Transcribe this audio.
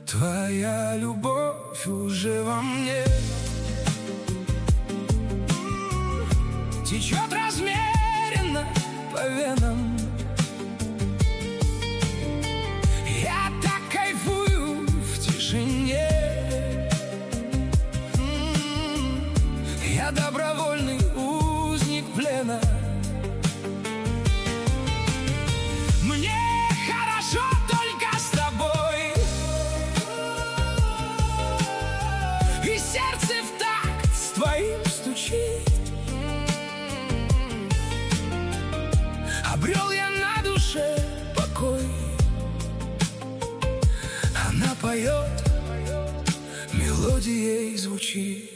Твоя любовь уже во мне течет размеренно по венам. Я так кайфую в тишине. Я добровольный узник плена. Мне хорошо только с тобой, и сердце в такт с твоим стучит. Обрел я на душе покой. Она поет, мелодией звучит.